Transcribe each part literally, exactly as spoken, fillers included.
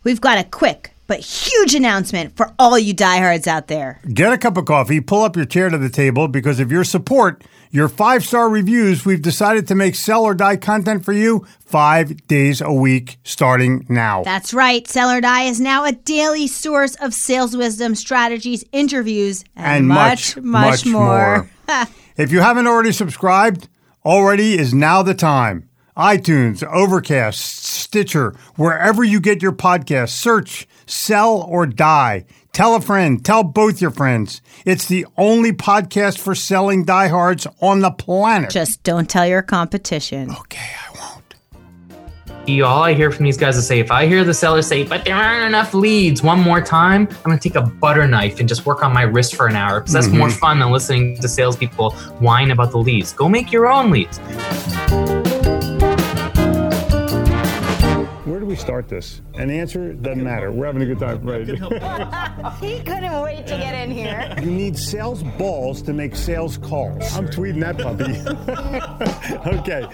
we've got a quick but huge announcement for all you diehards out there. Get a cup of coffee, pull up your chair to the table, because of your support, your five-star reviews, we've decided to make Sell or Die content for you five days a week starting now. That's right. Sell or Die is now a daily source of sales wisdom, strategies, interviews, and, and much, much, much, much more. more. If you haven't already subscribed, already is now the time. iTunes, Overcast, Stitcher, wherever you get your podcasts, search Sell or Die. Tell a friend. Tell both your friends. It's the only podcast for selling diehards on the planet. Just don't tell your competition. Okay, I won't. All I hear from these guys is say, if I hear the seller say, but there aren't enough leads one more time, I'm going to take a butter knife and just work on my wrist for an hour, because that's mm-hmm. more fun than listening to salespeople whine about the leads. Go make your own leads. Where do we start this? And the answer doesn't matter. We're having a good time, right? He couldn't wait to get in here. You need sales balls to make sales calls. I'm tweeting that puppy. Okay.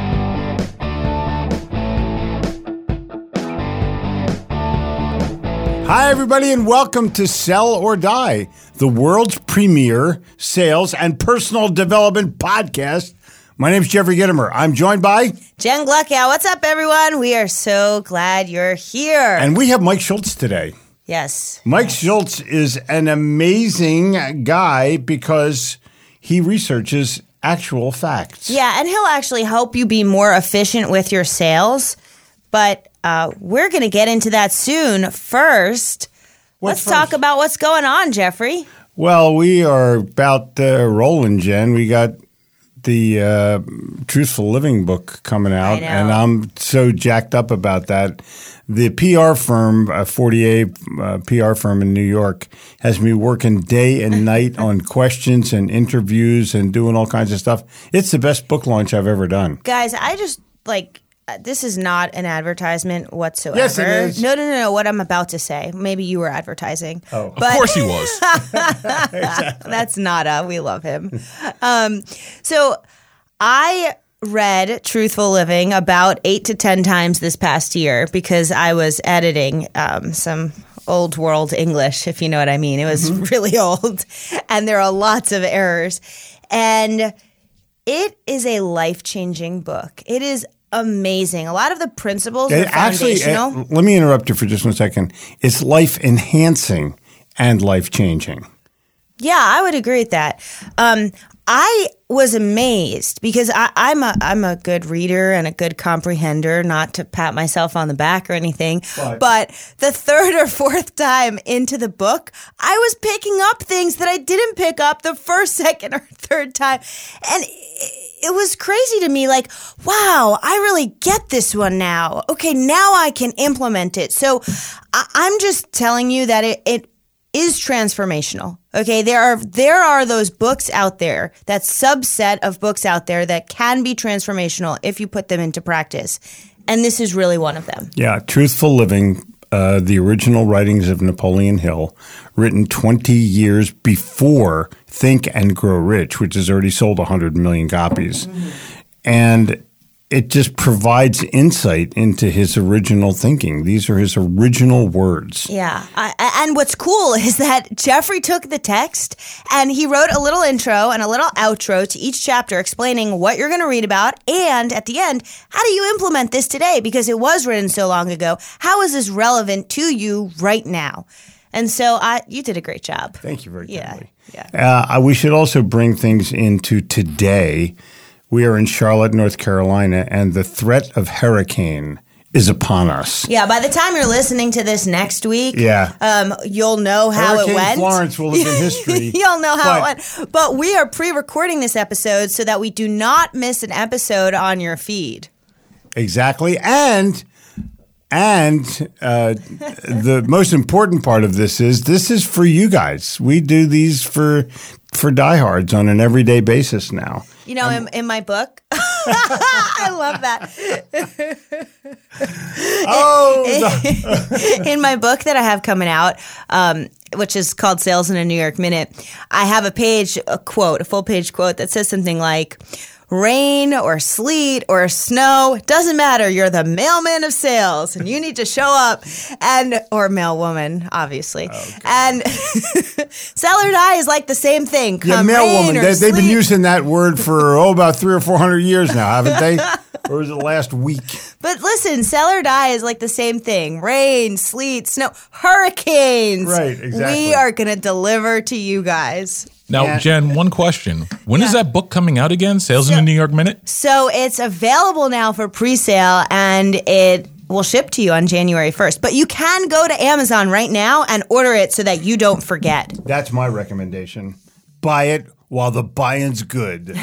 Hi, everybody, and welcome to Sell or Die, the world's premier sales and personal development podcast. My name's Jeffrey Gitomer. I'm joined by Jen Gluckow. What's up, everyone? We are so glad you're here. And we have Mike Schultz today. Yes. Mike yes. Schultz is an amazing guy because he researches actual facts. Yeah, and he'll actually help you be more efficient with your sales. But uh, we're going to get into that soon. First, What's let's first? talk about what's going on, Jeffrey. Well, we are about uh, rolling, Jen. We got the uh, Truthful Living book coming out, and I'm so jacked up about that. The P R firm, uh, forty-eight uh, P R firm in New York, has me working day and night on questions and interviews and doing all kinds of stuff. It's the best book launch I've ever done. Guys, I just, like, uh, this is not an advertisement whatsoever. Yes, it is. No, no, no, no, what I'm about to say. Maybe you were advertising. Oh, but- of course he was. Exactly. That's Nada. We love him. Um, so I read Truthful Living about eight to ten times this past year because I was editing um, some old world English, if you know what I mean. It was mm-hmm. really old, and there are lots of errors. And it is a life-changing book. It is amazing. A lot of the principles are Actually, foundational. Uh, let me interrupt you for just one second. It's life-enhancing and life-changing. Yeah, I would agree with that. Um, I was amazed because I, I'm a I'm a good reader and a good comprehender, not to pat myself on the back or anything. Right. But the third or fourth time into the book, I was picking up things that I didn't pick up the first, second, or third time. And it was crazy to me, like, wow, I really get this one now. Okay, now I can implement it. So I, I'm just telling you that it, it is transformational. Okay, there are there are those books out there, that subset of books out there that can be transformational if you put them into practice. And this is really one of them. Yeah, Truthful Living, uh, the original writings of Napoleon Hill, written twenty years before Think and Grow Rich, which has already sold one hundred million copies. Mm-hmm. And it just provides insight into his original thinking. These are his original words. Yeah. I, and what's cool is that Jeffrey took the text and he wrote a little intro and a little outro to each chapter explaining what you're going to read about. And at the end, how do you implement this today? Because it was written so long ago. How is this relevant to you right now? And so I, you did a great job. Thank you very kindly. Yeah. yeah. Uh, we should also bring things into today. We are in Charlotte, North Carolina, and the threat of hurricane is upon us. Yeah, by the time you're listening to this next week, yeah. um, you'll know how Hurricane it went. Florence will have been history. You'll know how but, it went. But we are pre-recording this episode so that we do not miss an episode on your feed. Exactly. And and uh, the most important part of this is this is for you guys. We do these for for diehards on an everyday basis now. You know, in, in my book, I love that. Oh, in my book that I have coming out, um, which is called Sales in a New York Minute, I have a page, a quote, a full page quote that says something like, rain or sleet or snow, doesn't matter. You're the mailman of sales and you need to show up and, or mailwoman, obviously. Oh, and sell or die is like the same thing. Come yeah, mailwoman. They, they've been using that word for, oh, about three or four hundred years now, haven't they? Or was it last week? But listen, sell or die is like the same thing. Rain, sleet, snow, hurricanes. Right, exactly. We are going to deliver to you guys. Now, yeah. Jen, one question. When yeah. is that book coming out again? Sales so, in the New York Minute? So it's available now for pre-sale, and it will ship to you on January first. But you can go to Amazon right now and order it so that you don't forget. That's my recommendation. Buy it while the buying's good.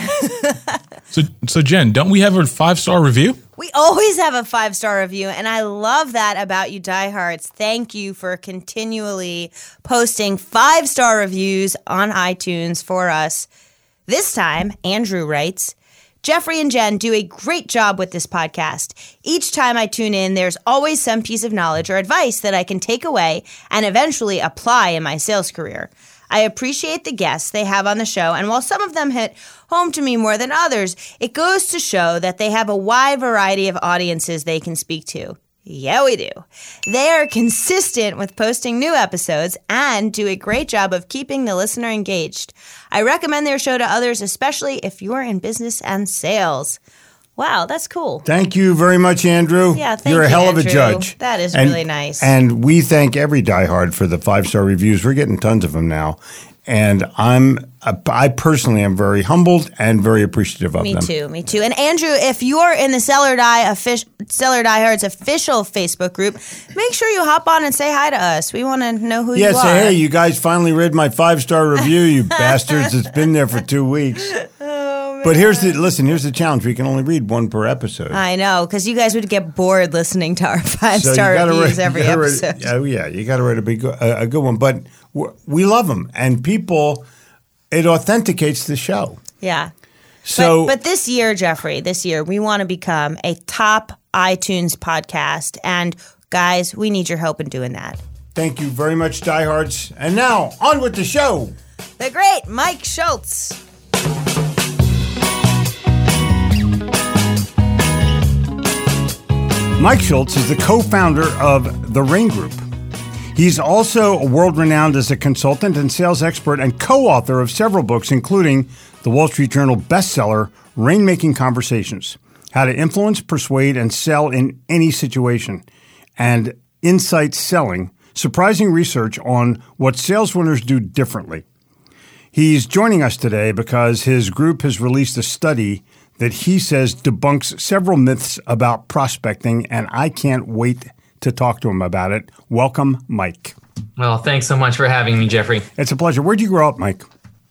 so, so Jen, don't we have a five-star review? We always have a five-star review, and I love that about you diehards. Thank you for continually posting five-star reviews on iTunes for us. This time, Andrew writes, Jeffrey and Jen do a great job with this podcast. Each time I tune in, there's always some piece of knowledge or advice that I can take away and eventually apply in my sales career. I appreciate the guests they have on the show, and while some of them hit home to me more than others, it goes to show that they have a wide variety of audiences they can speak to. Yeah, we do. They are consistent with posting new episodes and do a great job of keeping the listener engaged. I recommend their show to others, especially if you're in business and sales. Wow, that's cool. Thank you very much, Andrew. Yeah, thank You're a you, hell Andrew. of a judge. That is and, really nice. And we thank every diehard for the five-star reviews. We're getting tons of them now. And I'm, I personally am very humbled and very appreciative of me them. Me too, me too. And Andrew, if you're in the Sell or Die offic- Sell or Diehards official Facebook group, make sure you hop on and say hi to us. We want to know who yeah, you are. Yeah, say, hey, you guys finally read my five-star review, you bastards. It's been there for two weeks. But here's the listen. Here's the challenge. We can only read one per episode. I know, because you guys would get bored listening to our five so star reviews write, every episode. Write, oh yeah, you got to write a big, a, a good one. But we love them, and people, it authenticates the show. Yeah. So, but, but this year, Jeffrey, this year we want to become a top iTunes podcast, and guys, we need your help in doing that. Thank you very much, diehards. And now on with the show. The great Mike Schultz. Mike Schultz is the co-founder of The Rain Group. He's also world-renowned as a consultant and sales expert and co-author of several books, including the Wall Street Journal bestseller, Rainmaking Conversations, How to Influence, Persuade, and Sell in Any Situation, and Insight Selling, Surprising Research on What Sales Winners Do Differently. He's joining us today because his group has released a study that he says debunks several myths about prospecting, and I can't wait to talk to him about it. Welcome, Mike. Well, thanks so much for having me, Jeffrey. It's a pleasure. Where'd you grow up, Mike?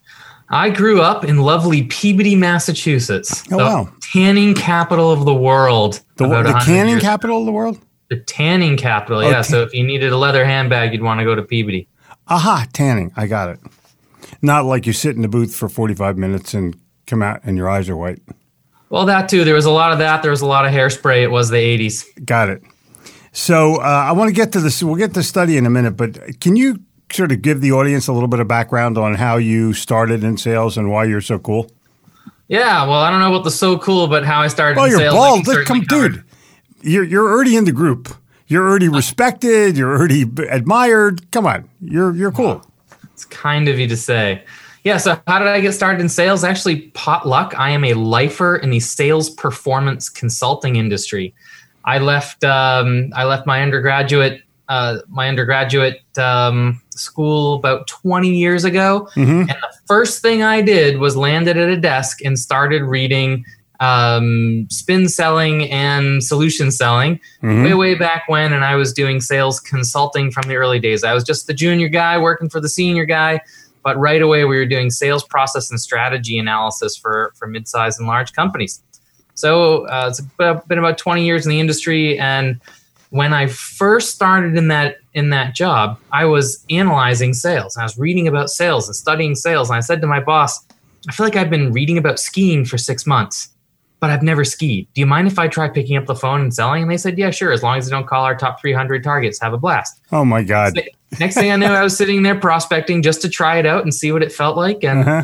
I grew up in lovely Peabody, Massachusetts. Oh, the wow. tanning capital of the world. The, the canning years. capital of the world? The tanning capital, oh, yeah. T- so if you needed a leather handbag, you'd want to go to Peabody. Aha, tanning. I got it. Not like you sit in the booth for forty-five minutes and come out and your eyes are white. Well, that too. There was a lot of that. There was a lot of hairspray. It was the eighties. Got it. So uh, I want to get to this. We'll get to the study in a minute, but can you sort of give the audience a little bit of background on how you started in sales and why you're so cool? Yeah. Well, I don't know about the so cool, but how I started well, in sales. Well, you're bald. Like come, dude. You're you're already in the group. You're already respected. You're already admired. Come on. You're you're cool. It's kind of you to say. Yeah, so how did I get started in sales? Actually, potluck. I am a lifer in the sales performance consulting industry. I left um, I left my undergraduate uh, my undergraduate um, school about twenty years ago, mm-hmm. and the first thing I did was landed at a desk and started reading um, spin selling and solution selling mm-hmm. way way back when, and I was doing sales consulting from the early days. I was just the junior guy working for the senior guy. But right away, we were doing sales process and strategy analysis for, for mid-sized and large companies. So uh, it's been about twenty years in the industry. And when I first started in that in that job, I was analyzing sales. I was reading about sales and studying sales. And I said to my boss, I feel like I've been reading about skiing for six months, but I've never skied. Do you mind if I try picking up the phone and selling? And they said, yeah, sure. As long as you don't call our top three hundred targets, have a blast. Oh, my God. So, next thing I knew, I was sitting there prospecting just to try it out and see what it felt like. And uh-huh.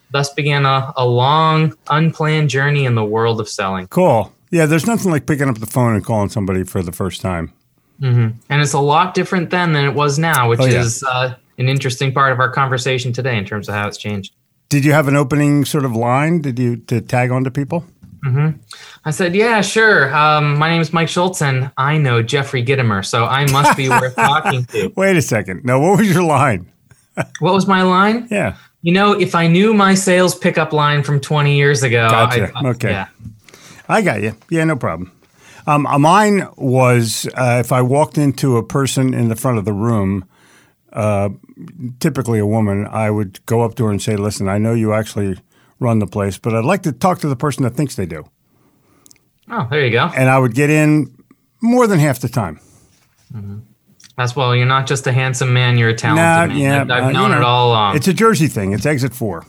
thus began a, a long, unplanned journey in the world of selling. Cool. Yeah, there's nothing like picking up the phone and calling somebody for the first time. Mm-hmm. And it's a lot different then than it was now, which oh, yeah. is uh, an interesting part of our conversation today in terms of how it's changed. Did you have an opening sort of line? Did you to tag on to people? Mm-hmm. I said, yeah, sure. Um, my name is Mike Schultz, and I know Jeffrey Gitomer, so I must be worth talking to. Wait a second. Now, what was your line? What was my line? Yeah. You know, if I knew my sales pickup line from twenty years ago. Gotcha. I, okay. Yeah. I got you. Yeah, no problem. Um, mine was uh, if I walked into a person in the front of the room, uh, typically a woman, I would go up to her and say, listen, I know you actually run the place, but I'd like to talk to the person that thinks they do. Oh, there you go. And I would get in more than half the time. Mm-hmm. That's, well, you're not just a handsome man, you're a talented nah, man. Yeah, I've, I've uh, known you know, it all along. It's a Jersey thing. It's exit four.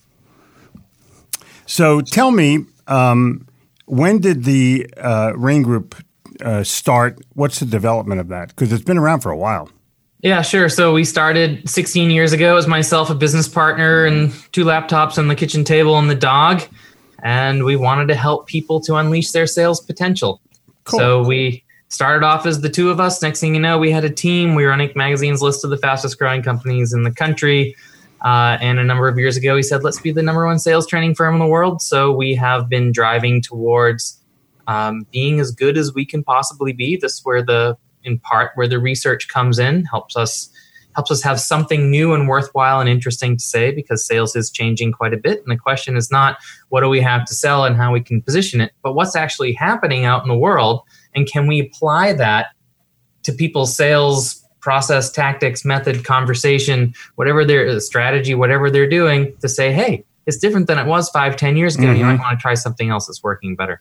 So tell me, um, when did the uh, Rain Group uh, start? What's the development of that? Because it's been around for a while. Yeah, sure. So we started sixteen years ago as myself, a business partner, and two laptops on the kitchen table and the dog. And we wanted to help people to unleash their sales potential. Cool. So we started off as the two of us. Next thing you know, we had a team. We were on Inc Magazine's list of the fastest growing companies in the country. Uh, and a number of years ago, we said, let's be the number one sales training firm in the world. So we have been driving towards um, being as good as we can possibly be. This is where the in part where the research comes in, helps us helps us have something new and worthwhile and interesting to say, because sales is changing quite a bit. And the question is not what do we have to sell and how we can position it, but what's actually happening out in the world, and can we apply that to people's sales process, tactics, method, conversation, whatever their strategy, whatever they're doing, to say, hey, it's different than it was five, ten years ago. Mm-hmm. You might want to try something else that's working better.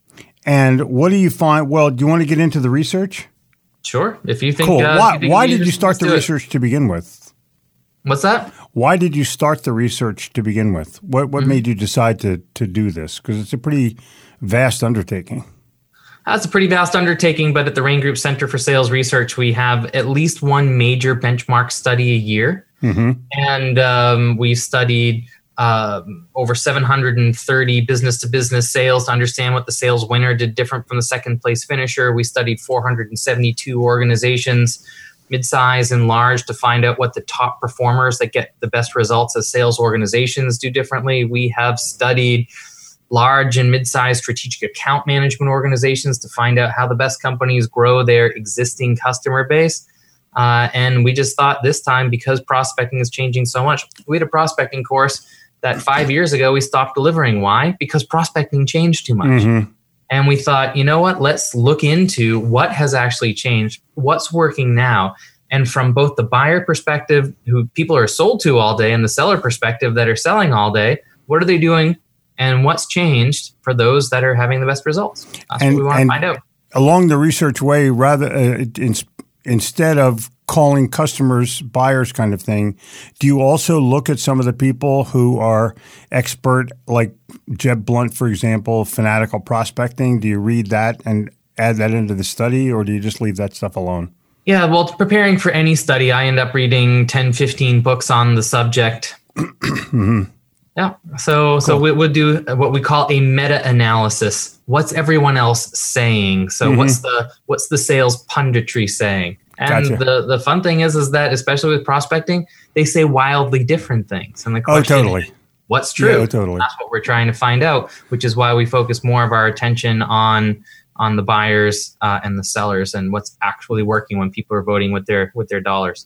And what do you find? Well, do you want to get into the research? Sure. If you think, cool. Uh, why, you think why did you start the research it. to begin with? What's that? Why did you start the research to begin with? What what mm-hmm. made you decide to to do this? Because it's a pretty vast undertaking. That's a pretty vast undertaking, but at the Rain Group Center for Sales Research, we have at least one major benchmark study a year. Mm-hmm. And um, we studied uh, over seven hundred thirty business-to-business sales to understand what the sales winner did different from the second-place finisher. We studied four hundred seventy-two organizations, mid-size and large, to find out what the top performers that get the best results as sales organizations do differently. We have studied large and mid-sized strategic account management organizations to find out how the best companies grow their existing customer base. Uh, and we just thought this time, because prospecting is changing so much, we had a prospecting course that five years ago we stopped delivering. Why? Because prospecting changed too much. Mm-hmm. And we thought, you know what, let's look into what has actually changed, what's working now. And from both the buyer perspective, who people are sold to all day, and the seller perspective that are selling all day, what are they doing? And what's changed for those that are having the best results? That's and, what we want to find out. Along the research way, rather uh, in, instead of calling customers, buyers kind of thing, do you also look at some of the people who are expert, like Jeb Blunt, for example, fanatical prospecting? Do you read that and add that into the study, or do you just leave that stuff alone? Yeah, well, preparing for any study, I end up reading ten, fifteen books on the subject. mm-hmm. Yeah. So cool. so we would do what we call a meta-analysis. What's everyone else saying? So mm-hmm. what's the what's the sales punditry saying? And gotcha. the, the fun thing is is that, especially with prospecting, they say wildly different things. And the question oh, totally. is, what's true? Yeah, totally. That's what we're trying to find out, which is why we focus more of our attention on on the buyers uh, and the sellers, and what's actually working when people are voting with their with their dollars.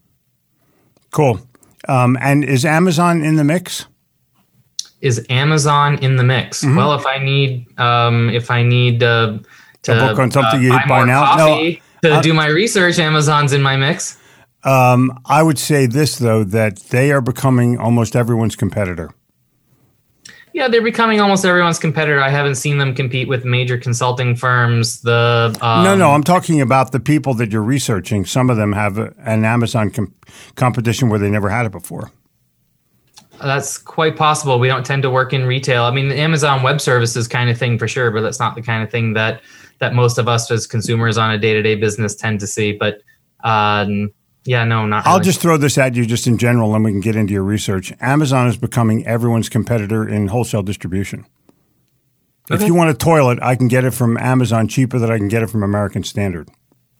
Cool. Um, and is Amazon in the mix? Is Amazon in the mix? Mm-hmm. Well, if I need, um, if I need uh, to a book on something uh, you buy buy more now, coffee no, to uh, do my research, Amazon's in my mix. Um, I would say this though, that they are becoming almost everyone's competitor. Yeah, they're becoming almost everyone's competitor. I haven't seen them compete with major consulting firms. The um, no, no, I'm talking about the people that you're researching. Some of them have a, an Amazon com- competition where they never had it before. That's quite possible. We don't tend to work in retail. I mean, the Amazon Web Services kind of thing for sure, but that's not the kind of thing that that most of us as consumers on a day-to-day business tend to see. But um, Yeah, no, not I'll really. just throw this at you just in general, and we can get into your research. Amazon is becoming everyone's competitor in wholesale distribution. Okay. If you want a toilet, I can get it from Amazon cheaper than I can get it from American Standard.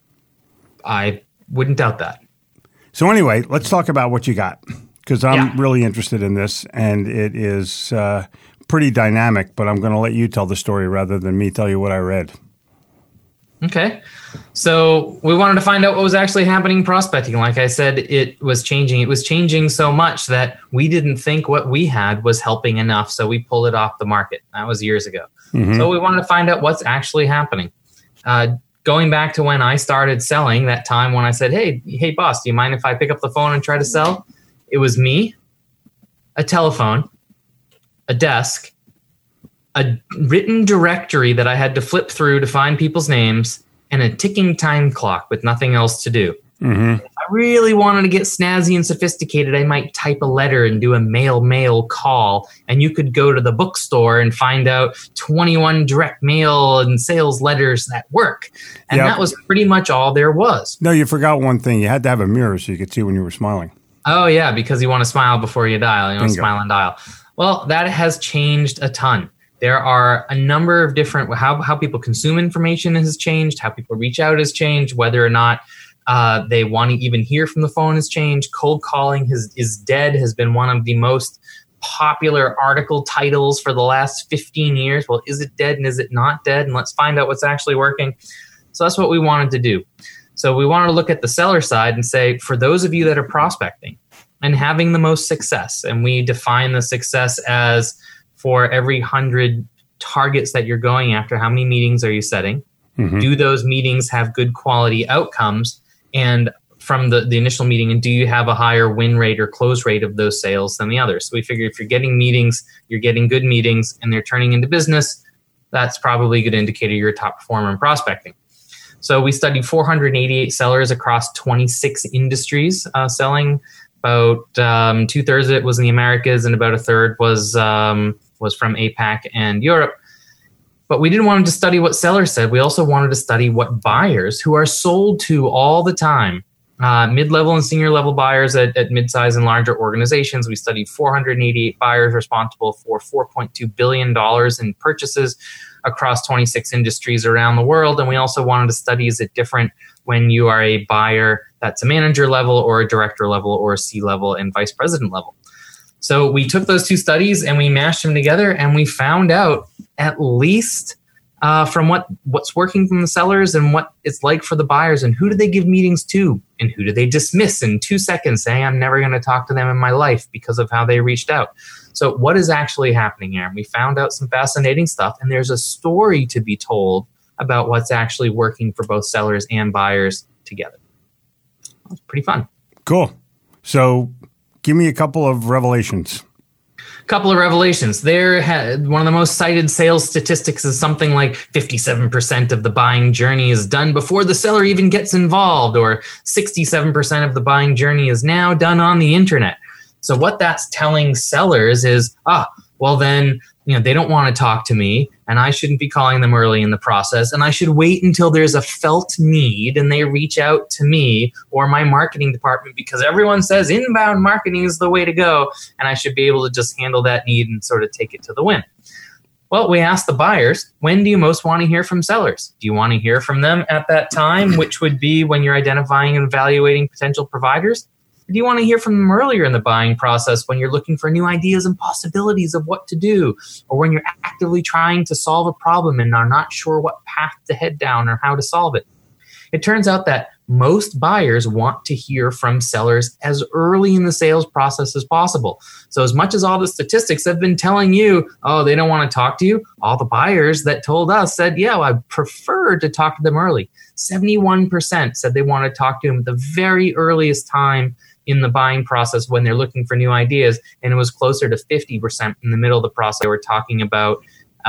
I wouldn't doubt that. So anyway, let's talk about what you got, because I'm Yeah. really interested in this, and it is uh, pretty dynamic, but I'm going to let you tell the story rather than me tell you what I read. Okay. So we wanted to find out what was actually happening in prospecting. Like I said, it was changing. It was changing so much that we didn't think what we had was helping enough. So we pulled it off the market. That was years ago. Mm-hmm. So we wanted to find out what's actually happening. Uh, going back to when I started selling, that time when I said, hey, hey, boss, do you mind if I pick up the phone and try to sell? It was me, a telephone, a desk, a written directory that I had to flip through to find people's names, and a ticking time clock with nothing else to do. Mm-hmm. If I really wanted to get snazzy and sophisticated, I might type a letter and do a mail mail call, and you could go to the bookstore and find out twenty-one direct mail and sales letters that work. And yep. that was pretty much all there was. No, you forgot one thing. You had to have a mirror so you could see when you were smiling. Oh, yeah, because you want to smile before you dial. You want to smile and dial. Well, that has changed a ton. There are a number of different, how, how people consume information has changed, how people reach out has changed, whether or not uh, they want to even hear from the phone has changed. Cold calling has, is dead has been one of the most popular article titles for the last fifteen years. Well, is it dead and is it not dead? And let's find out what's actually working. So that's what we wanted to do. So we wanted to look at the seller side and say, for those of you that are prospecting and having the most success, and we define the success as for every hundred targets that you're going after, how many meetings are you setting? Mm-hmm. Do those meetings have good quality outcomes? And from the, the initial meeting, and do you have a higher win rate or close rate of those sales than the others? So we figure if you're getting meetings, you're getting good meetings, and they're turning into business, that's probably a good indicator you're a top performer in prospecting. So we studied four hundred eighty-eight sellers across twenty-six industries uh, selling. About um, two thirds of it was in the Americas, and about a third was um, was from APAC and Europe. But we didn't want to study what sellers said. We also wanted to study what buyers, who are sold to all the time, uh, mid-level and senior level buyers at, at mid-size and larger organizations. We studied four hundred eighty-eight buyers responsible for four point two billion dollars in purchases across twenty-six industries around the world. And we also wanted to study, is it different when you are a buyer that's a manager level or a director level or a C-level and vice president level? So we took those two studies and we mashed them together, and we found out at least uh, from what, what's working from the sellers and what it's like for the buyers, and who do they give meetings to and who do they dismiss in two seconds saying, I'm never going to talk to them in my life because of how they reached out. So what is actually happening here? And we found out some fascinating stuff, and there's a story to be told about what's actually working for both sellers and buyers together. It's pretty fun. Cool. So give me a couple of revelations. Couple of revelations. There, had, one of the most cited sales statistics is something like fifty-seven percent of the buying journey is done before the seller even gets involved, or sixty-seven percent of the buying journey is now done on the internet. So what that's telling sellers is, ah, well then, you know, they don't want to talk to me, and I shouldn't be calling them early in the process, and I should wait until there's a felt need and they reach out to me or my marketing department, because everyone says inbound marketing is the way to go, and I should be able to just handle that need and sort of take it to the win. Well, we asked the buyers, when do you most want to hear from sellers? Do you want to hear from them at that time, which would be when you're identifying and evaluating potential providers? Or do you want to hear from them earlier in the buying process when you're looking for new ideas and possibilities of what to do, or when you're actively trying to solve a problem and are not sure what path to head down or how to solve it? It turns out that most buyers want to hear from sellers as early in the sales process as possible. So as much as all the statistics have been telling you, oh, they don't want to talk to you, all the buyers that told us said, yeah, well, I prefer to talk to them early. seventy-one percent said they want to talk to them at the very earliest time in the buying process when they're looking for new ideas. And it was closer to fifty percent in the middle of the process. They were talking about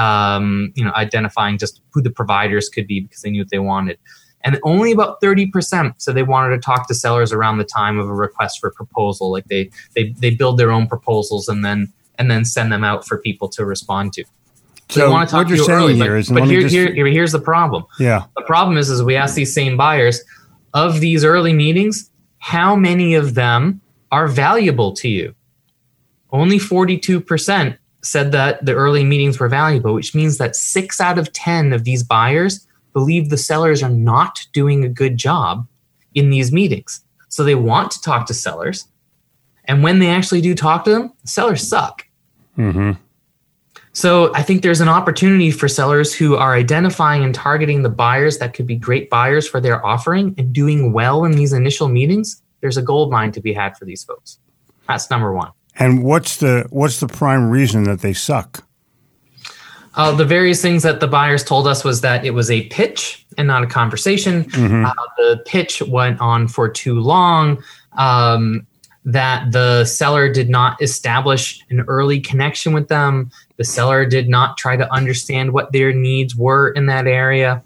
um, you know, identifying just who the providers could be because they knew what they wanted. And only about thirty percent said they wanted to talk to sellers around the time of a request for proposal. Like they they they build their own proposals and then and then send them out for people to respond to. So they want to talk what you're to you saying early, here but, is, but here, just, here, here, here's the problem. Yeah. The problem is, is we ask these same buyers, of these early meetings, how many of them are valuable to you? Only forty-two percent said that the early meetings were valuable, which means that six out of ten of these buyers believe the sellers are not doing a good job in these meetings. So they want to talk to sellers. And when they actually do talk to them, sellers suck. Mm-hmm. So I think there's an opportunity for sellers who are identifying and targeting the buyers that could be great buyers for their offering and doing well in these initial meetings. There's a gold mine to be had for these folks. That's number one. And what's the what's the prime reason that they suck? Uh, the various things that the buyers told us was that it was a pitch and not a conversation. Mm-hmm. Uh, the pitch went on for too long. Um, that the seller did not establish an early connection with them. The seller did not try to understand what their needs were in that area.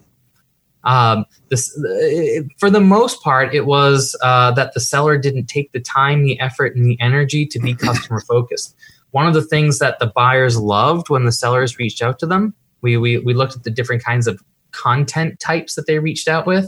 Um, this, for the most part, it was uh, that the seller didn't take the time, the effort, and the energy to be customer focused. One of the things that the buyers loved when the sellers reached out to them, we we, we looked at the different kinds of content types that they reached out with.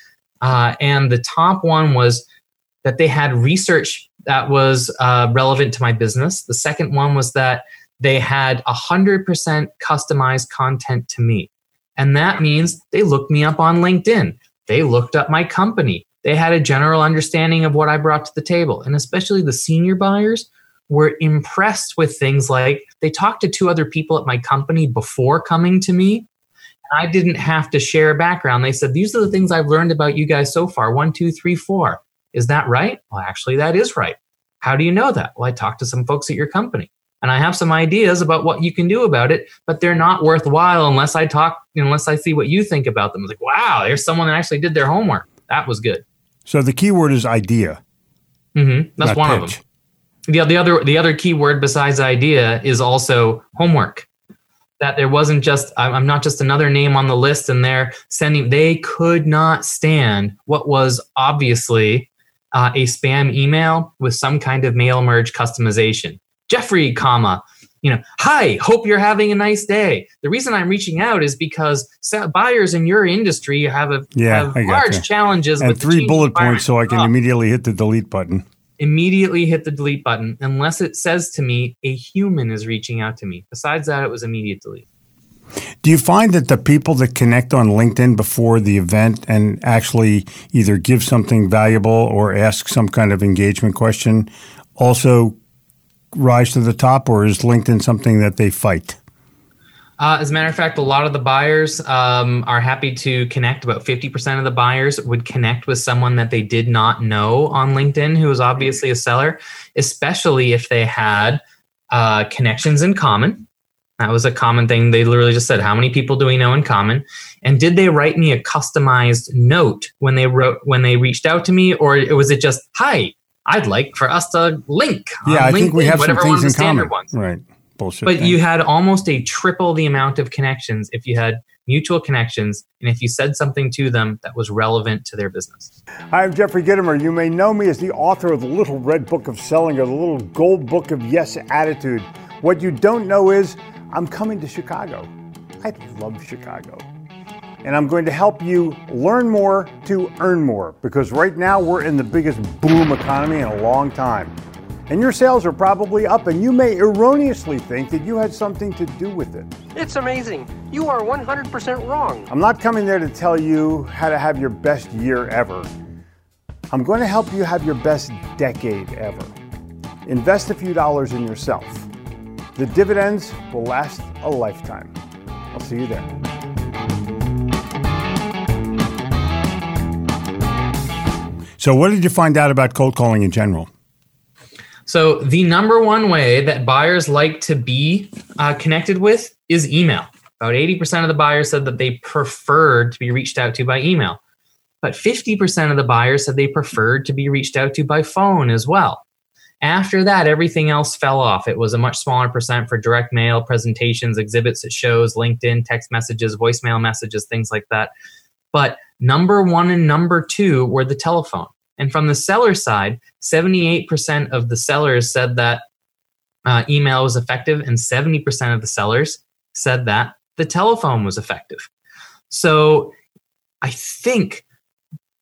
Uh, and the top one was that they had research that was uh, relevant to my business. The second one was that they had one hundred percent customized content to me. And that means they looked me up on LinkedIn. They looked up my company. They had a general understanding of what I brought to the table. And especially the senior buyers were impressed with things like they talked to two other people at my company before coming to me. And I didn't have to share a background. They said, these are the things I've learned about you guys so far. One, two, three, four. Is that right? Well, actually, that is right. How do you know that? Well, I talked to some folks at your company. And I have some ideas about what you can do about it, but they're not worthwhile unless I talk, unless I see what you think about them. It's like, wow, there's someone that actually did their homework. That was good. So the key word is idea. Mm-hmm. That's one pitch. of them. The, the other the other key word besides idea is also homework. That there wasn't just, I'm not just another name on the list and they're sending, they could not stand what was obviously uh, a spam email with some kind of mail merge customization. Jeffrey, comma, you know, hi, hope you're having a nice day. The reason I'm reaching out is because buyers in your industry have a yeah, have large you. challenges and with three bullet points so I can oh. immediately hit the delete button. Immediately hit the delete button unless it says to me a human is reaching out to me. Besides that, it was immediate delete. Do you find that the people that connect on LinkedIn before the event and actually either give something valuable or ask some kind of engagement question also rise to the top, or is LinkedIn something that they fight? Uh, as a matter of fact, a lot of the buyers um, are happy to connect. About fifty percent of the buyers would connect with someone that they did not know on LinkedIn who was obviously a seller, especially if they had uh, connections in common. That was a common thing. They literally just said, how many people do we know in common? And did they write me a customized note when they wrote when they reached out to me? Or was it just, hi, I'd like for us to link on Yeah, I LinkedIn, think we have some whatever one of things the in common. standard ones. Right. Bullshit. But thing. you had almost a triple the amount of connections if you had mutual connections and if you said something to them that was relevant to their business. Hi, I'm Jeffrey Gitomer. You may know me as the author of the Little Red Book of Selling or the Little Gold Book of Yes Attitude. What you don't know is I'm coming to Chicago. I love Chicago. And I'm going to help you learn more to earn more, because right now we're in the biggest boom economy in a long time. And your sales are probably up, and you may erroneously think that you had something to do with it. It's amazing. You are one hundred percent wrong. I'm not coming there to tell you how to have your best year ever. I'm going to help you have your best decade ever. Invest a few dollars in yourself. The dividends will last a lifetime. I'll see you there. So what did you find out about cold calling in general? So the number one way that buyers like to be uh, connected with is email. About eighty percent of the buyers said that they preferred to be reached out to by email. But fifty percent of the buyers said they preferred to be reached out to by phone as well. After that, everything else fell off. It was a much smaller percent for direct mail, presentations, exhibits at shows, LinkedIn, text messages, voicemail messages, things like that. But number one and number two were the telephone. And from the seller side, seventy-eight percent of the sellers said that uh, email was effective, and seventy percent of the sellers said that the telephone was effective. So I think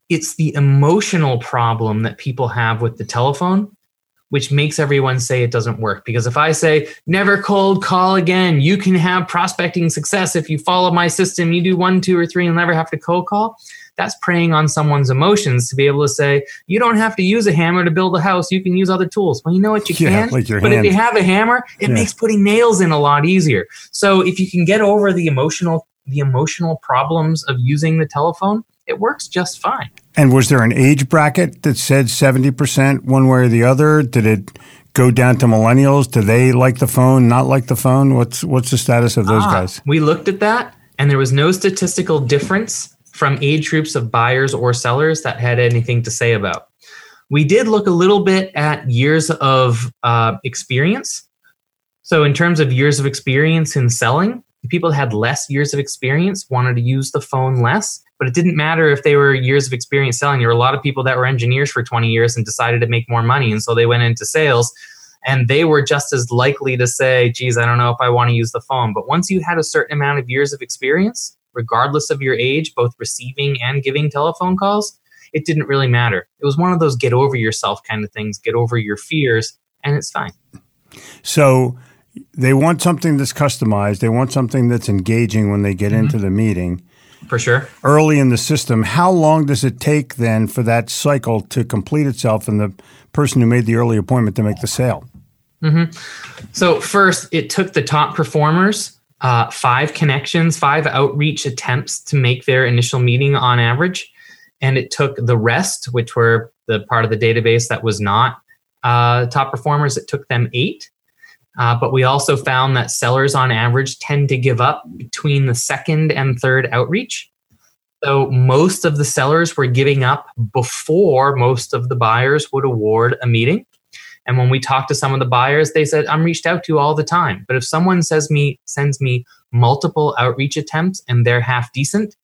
it's the emotional problem that people have with the telephone, which makes everyone say it doesn't work. Because if I say, never cold call again, you can have prospecting success if you follow my system, you do one, two, or three, and never have to cold call, that's preying on someone's emotions to be able to say, you don't have to use a hammer to build a house, you can use other tools. Well, you know what, you yeah, can, like your but hand. if you have a hammer, it Yeah. makes putting nails in a lot easier. So if you can get over the emotional, the emotional problems of using the telephone, it works just fine. And was there an age bracket that said seventy percent one way or the other? Did it go down to millennials? Do they like the phone, not like the phone? What's what's the status of those Ah, guys? We looked at that, and there was no statistical difference from age groups of buyers or sellers that had anything to say about. We did look a little bit at years of uh, experience. So in terms of years of experience in selling, people that had less years of experience wanted to use the phone less. But it didn't matter if they were years of experience selling. There were a lot of people that were engineers for twenty years and decided to make more money. And so they went into sales, and they were just as likely to say, geez, I don't know if I want to use the phone. But once you had a certain amount of years of experience, regardless of your age, both receiving and giving telephone calls, it didn't really matter. It was one of those get over yourself kind of things, get over your fears, and it's fine. So they want something that's customized. They want something that's engaging when they get mm-hmm. into the meeting. For sure. Early in the system, how long does it take then for that cycle to complete itself and the person who made the early appointment to make the sale? Mm-hmm. So first, it took the top performers uh, five connections, five outreach attempts to make their initial meeting on average. And it took the rest, which were the part of the database that was not uh, top performers, it took them eight. Uh, but we also found that sellers on average tend to give up between the second and third outreach. So most of the sellers were giving up before most of the buyers would award a meeting. And when we talked to some of the buyers, they said, I'm reached out to all the time. But if someone says me sends me multiple outreach attempts and they're half decent,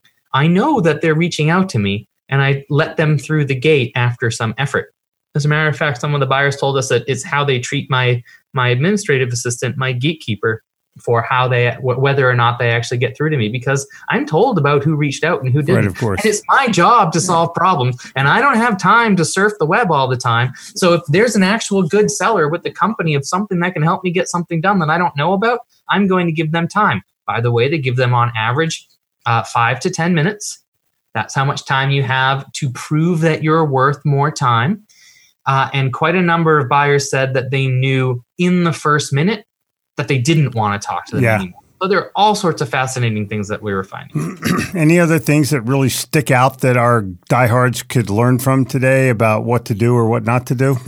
I know that they're reaching out to me, and I let them through the gate after some effort. As a matter of fact, some of the buyers told us that it's how they treat my my administrative assistant, my gatekeeper, for how they wh- whether or not they actually get through to me, because I'm told about who reached out and who didn't. Right, of course. And it's my job to solve problems, and I don't have time to surf the web all the time. So if there's an actual good seller with the company of something that can help me get something done that I don't know about, I'm going to give them time. By the way, they give them on average uh, five to ten minutes. That's how much time you have to prove that you're worth more time. Uh, and quite a number of buyers said that they knew in the first minute that they didn't want to talk to them yeah. anymore. So there are all sorts of fascinating things that we were finding. Any other things that really stick out that our diehards could learn from today about what to do or what not to do?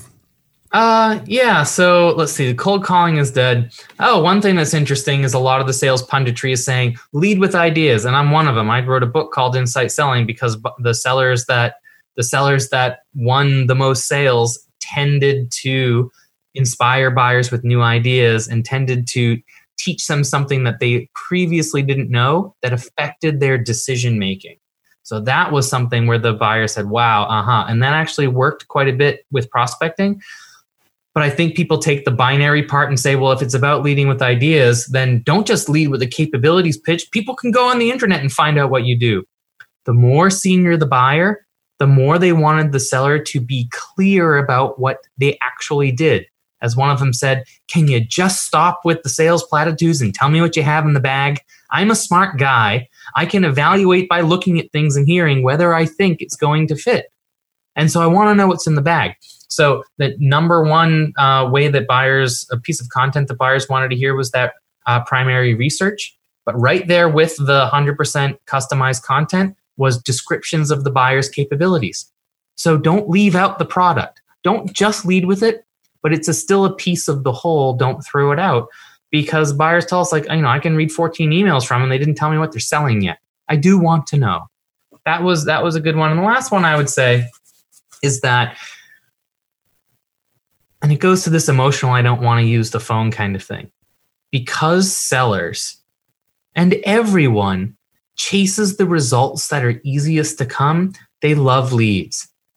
Uh, yeah. So let's see. Cold calling is dead. Oh, one thing that's interesting is a lot of the sales punditry is saying lead with ideas, and I'm one of them. I wrote a book called Insight Selling because the sellers that the sellers that won the most sales tended to inspire buyers with new ideas and tended to teach them something that they previously didn't know that affected their decision making. So that was something where the buyer said, wow, uh-huh. And that actually worked quite a bit with prospecting. But I think people take the binary part and say, well, if it's about leading with ideas, then don't just lead with a capabilities pitch. People can go on the internet and find out what you do. The more senior the buyer, the more they wanted the seller to be clear about what they actually did. As one of them said, can you just stop with the sales platitudes and tell me what you have in the bag? I'm a smart guy. I can evaluate by looking at things and hearing whether I think it's going to fit. And so I want to know what's in the bag. So the number one uh, way that buyers, a piece of content that buyers wanted to hear was that uh, primary research. But right there with the one hundred percent customized content was descriptions of the buyer's capabilities. So don't leave out the product. Don't just lead with it, but it's a, still a piece of the whole. Don't throw it out, because buyers tell us, like, you know, I can read fourteen emails from them and they didn't tell me what they're selling yet. I do want to know. That was that was a good one. And the last one I would say is that, and it goes to this emotional, I don't want to use the phone kind of thing, because sellers and everyone chases the results that are easiest to come. They love leads.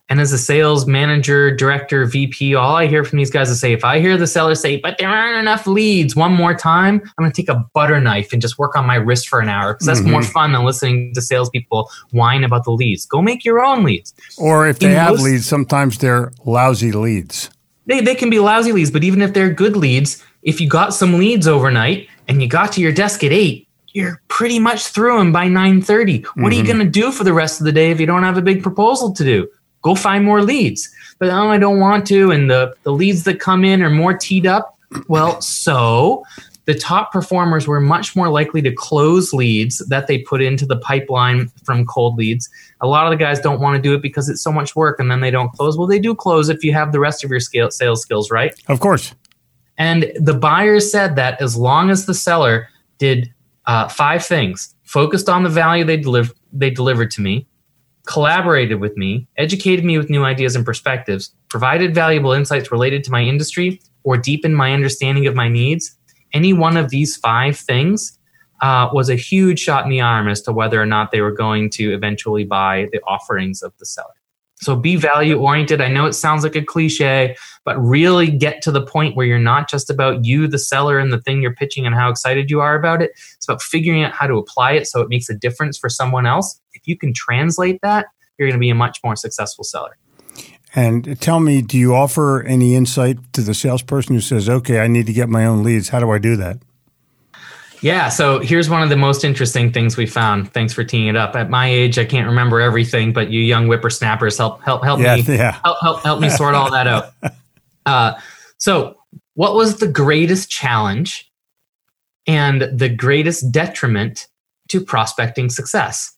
And as a sales manager, director, V P, all I hear from these guys is say, if I hear the seller say, but there aren't enough leads one more time, I'm going to take a butter knife and just work on my wrist for an hour because that's mm-hmm. more fun than listening to salespeople whine about the leads. Go make your own leads. Or if they In have most, leads, sometimes they're lousy leads. They, they can be lousy leads, but even if they're good leads, if you got some leads overnight and you got to your desk at eight, you're pretty much through them by nine thirty. What mm-hmm. are you going to do for the rest of the day if you don't have a big proposal to do? Go find more leads. But oh, I don't want to. And the, the leads that come in are more teed up. Well, so the top performers were much more likely to close leads that they put into the pipeline from cold leads. A lot of the guys don't want to do it because it's so much work and then they don't close. Well, they do close if you have the rest of your scale, sales skills, right? Of course. And the buyers said that as long as the seller did uh, five things, focused on the value they, deliv- they delivered to me, collaborated with me, educated me with new ideas and perspectives, provided valuable insights related to my industry, or deepened my understanding of my needs, any one of these five things uh, was a huge shot in the arm as to whether or not they were going to eventually buy the offerings of the seller. So be value-oriented. I know it sounds like a cliche, but really get to the point where you're not just about you, the seller, and the thing you're pitching and how excited you are about it. It's about figuring out how to apply it so it makes a difference for someone else. If you can translate that, you're going to be a much more successful seller. And tell me, do you offer any insight to the salesperson who says, okay, I need to get my own leads. How do I do that? Yeah, so here's one of the most interesting things we found. Thanks for teeing it up. At my age, I can't remember everything, but you young whippersnappers help help help yeah, me yeah. help, help help me sort all that out. Uh, so, what was the greatest challenge and the greatest detriment to prospecting success?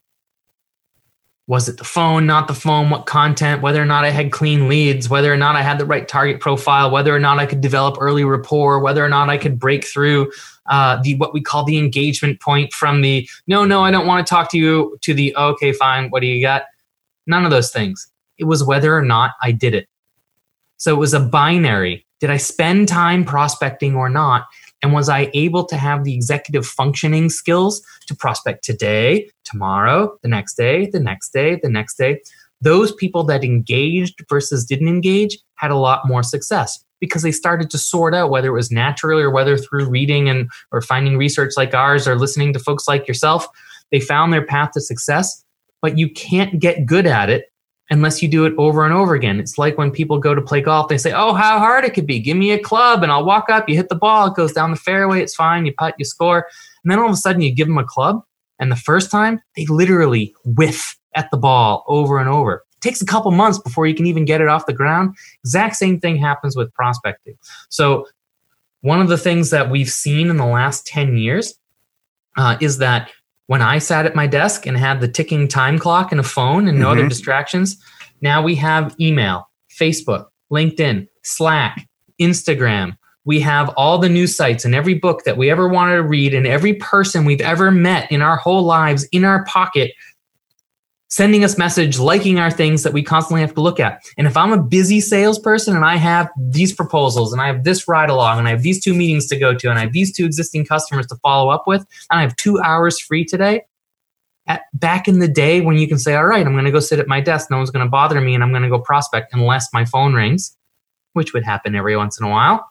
Was it the phone, not the phone? What content? Whether or not I had clean leads? Whether or not I had the right target profile? Whether or not I could develop early rapport? Whether or not I could break through uh, the what we call the engagement point from the no, no, I don't want to talk to you to the okay, fine, what do you got? None of those things. It was whether or not I did it. So it was a binary. Did I spend time prospecting or not? And was I able to have the executive functioning skills to prospect today, tomorrow, the next day, the next day, the next day? Those people that engaged versus didn't engage had a lot more success because they started to sort out whether it was naturally or whether through reading and or finding research like ours or listening to folks like yourself. They found their path to success, but you can't get good at it unless you do it over and over again. It's like when people go to play golf, they say, oh, how hard it could be. Give me a club and I'll walk up. You hit the ball. It goes down the fairway. It's fine. You putt, you score. And then all of a sudden you give them a club. And the first time they literally whiff at the ball over and over. It takes a couple months before you can even get it off the ground. Exact same thing happens with prospecting. So one of the things that we've seen in the last ten years uh, is that when I sat at my desk and had the ticking time clock and a phone and no mm-hmm. other distractions, now we have email, Facebook, LinkedIn, Slack, Instagram. We have all the news sites and every book that we ever wanted to read and every person we've ever met in our whole lives in our pocket, sending us message, liking our things that we constantly have to look at. And if I'm a busy salesperson and I have these proposals and I have this ride along and I have these two meetings to go to and I have these two existing customers to follow up with, and I have two hours free today, at, back in the day when you can say, all right, I'm going to go sit at my desk, no one's going to bother me, and I'm going to go prospect unless my phone rings, which would happen every once in a while.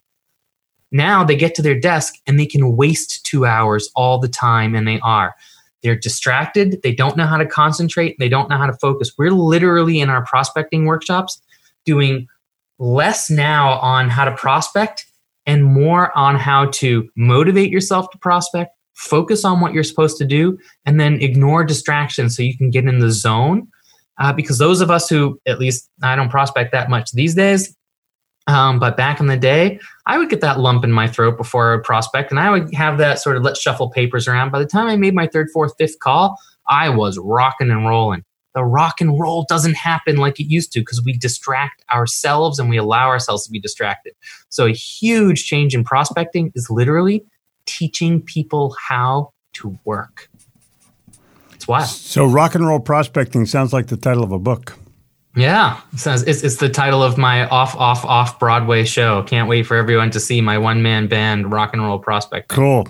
Now they get to their desk and they can waste two hours all the time, and they are. They're distracted. They don't know how to concentrate. They don't know how to focus. We're literally in our prospecting workshops doing less now on how to prospect and more on how to motivate yourself to prospect, focus on what you're supposed to do, and then ignore distractions so you can get in the zone. Uh, because those of us who, at least I don't prospect that much these days, Um, but back in the day, I would get that lump in my throat before I would prospect, and I would have that sort of let's shuffle papers around. By the time I made my third, fourth, fifth call, I was rocking and rolling. The rock and roll doesn't happen like it used to because we distract ourselves and we allow ourselves to be distracted. So a huge change in prospecting is literally teaching people how to work. It's wild. So rock and roll prospecting sounds like the title of a book. Yeah, it says it's, it's the title of my off, off, off Broadway show. Can't wait for everyone to see my one-man band, Rock and Roll Prospecting. Cool.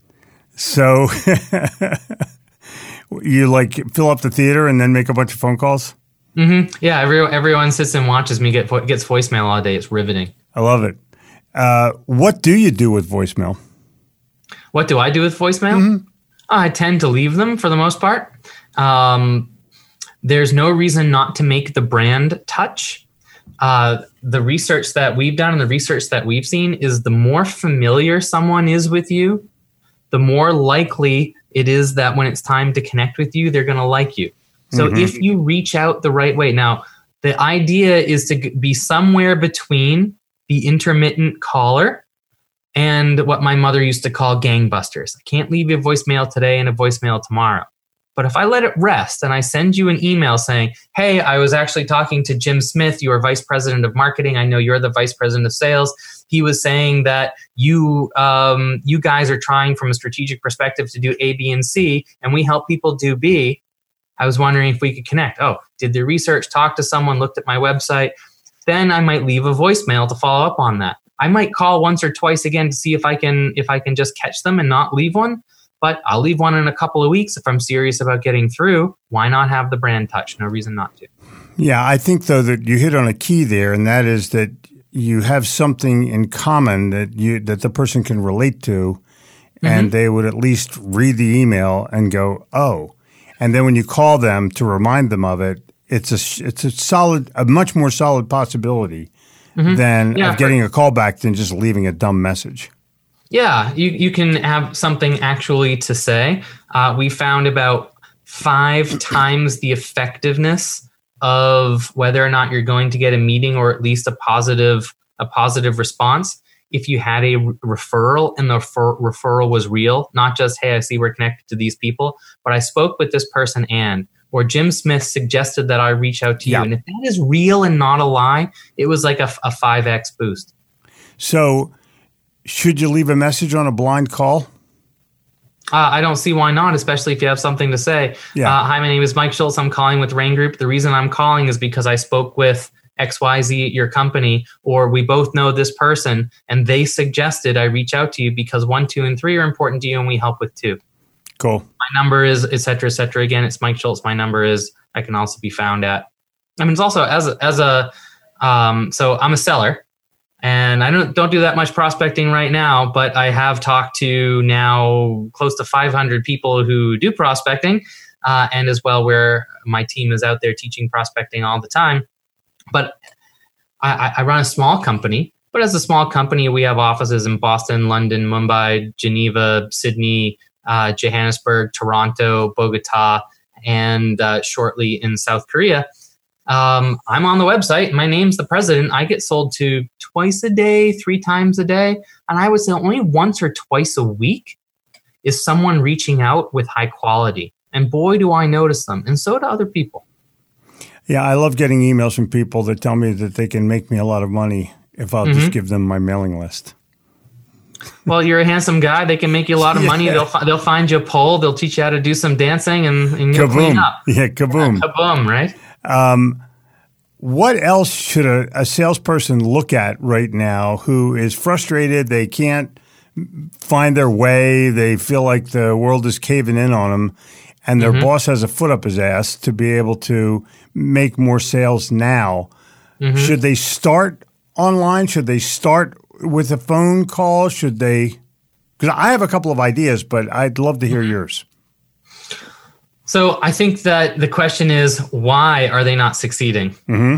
So you like fill up the theater and then make a bunch of phone calls? Mm-hmm. Yeah, every, everyone sits and watches me get gets voicemail all day. It's riveting. I love it. Uh, what do you do with voicemail? What do I do with voicemail? Mm-hmm. I tend to leave them for the most part. Um, there's no reason not to make the brand touch. Uh, the research that we've done and the research that we've seen is the more familiar someone is with you, the more likely it is that when it's time to connect with you, they're going to like you. So mm-hmm. if you reach out the right way. Now, the idea is to be somewhere between the intermittent caller and what my mother used to call gangbusters. I can't leave you a voicemail today and a voicemail tomorrow. But if I let it rest and I send you an email saying, hey, I was actually talking to Jim Smith, you are vice president of marketing. I know you're the vice president of sales. He was saying that you um, you guys are trying from a strategic perspective to do A, B, and C, and we help people do B. I was wondering if we could connect. Oh, did the research, talk to someone, looked at my website. Then I might leave a voicemail to follow up on that. I might call once or twice again to see if I can if I can just catch them and not leave one. But I'll leave one in a couple of weeks if I'm serious about getting through. Why not have the brand touch? No reason not to. Yeah, I think, though, that you hit on a key there, and that is that you have something in common that you that the person can relate to, mm-hmm. and they would at least read the email and go, oh. And then when you call them to remind them of it, it's a, it's a solid, a much more solid possibility mm-hmm. than yeah, of getting for- a call back than just leaving a dumb message. Yeah, you, you can have something actually to say. Uh, we found about five times the effectiveness of whether or not you're going to get a meeting or at least a positive a positive response if you had a re- referral and the refer- referral was real, not just, hey, I see we're connected to these people, but I spoke with this person and, or Jim Smith suggested that I reach out to you. Yeah. And if that is real and not a lie, it was like a, a five X boost. So should you leave a message on a blind call? Uh, I don't see why not, especially if you have something to say. Yeah. Uh, hi, my name is Mike Schultz. I'm calling with Rain Group. The reason I'm calling is because I spoke with X Y Z at your company, or we both know this person, and they suggested I reach out to you because one, two, and three are important to you, and we help with two. Cool. My number is et cetera, et cetera. Again, it's Mike Schultz. My number is, I can also be found at. I mean, it's also as a, as a, um, so I'm a seller. And I don't don't do that much prospecting right now, but I have talked to now close to five hundred people who do prospecting, uh, and as well where my team is out there teaching prospecting all the time. But I, I run a small company, but as a small company, we have offices in Boston, London, Mumbai, Geneva, Sydney, uh, Johannesburg, Toronto, Bogota, and uh, shortly in South Korea. Um, I'm on the website. My name's the president. I get sold to twice a day, three times a day. And I would say only once or twice a week is someone reaching out with high quality. And boy, do I notice them. And so do other people. Yeah, I love getting emails from people that tell me that they can make me a lot of money if I'll mm-hmm. just give them my mailing list. Well, you're a handsome guy. They can make you a lot of money. Yeah. They'll they'll find you a pole. They'll teach you how to do some dancing and, and you'll clean up. Yeah, kaboom. Yeah, kaboom, right? Um, what else should a, a salesperson look at right now who is frustrated? They can't find their way. They feel like the world is caving in on them, and their mm-hmm. boss has a foot up his ass to be able to make more sales now. Mm-hmm. Should they start online? Should they start with a phone call? Should they? Because I have a couple of ideas, but I'd love to hear mm-hmm. yours. So I think that the question is, why are they not succeeding? Mm-hmm.